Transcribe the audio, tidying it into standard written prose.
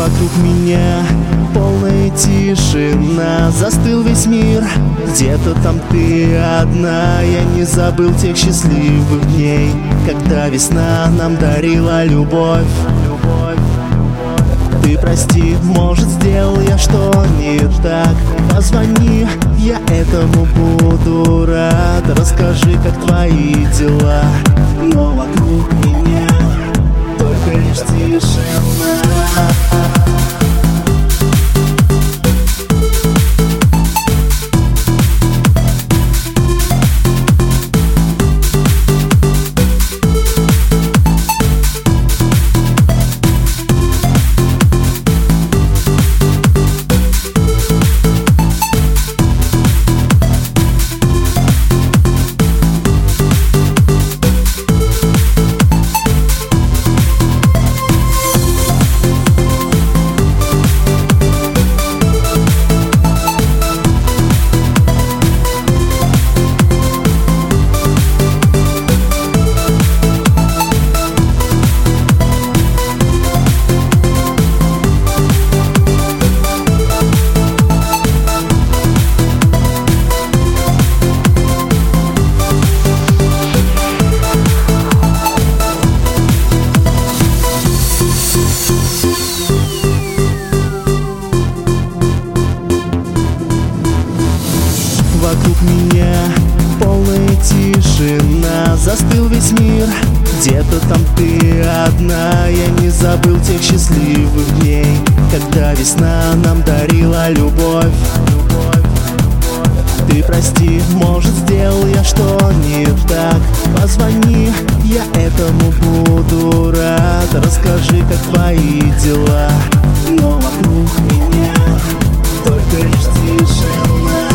Вокруг меня полная тишина, застыл весь мир. Где-то там ты одна, я не забыл тех счастливых дней, когда весна нам дарила любовь. Ты прости, может, сделал я что не так. Позвони, я этому буду рад. Расскажи, как твои дела. Но вокруг меня только лишь тишина. Вокруг меня полная тишина, застыл весь мир. Где-то там ты одна, я не забыл тех счастливых дней, когда весна нам дарила любовь. Ты прости, может, сделал я что не так. Позвони, я этому буду рад. Расскажи, как твои дела. Но вокруг меня только лишь тишина.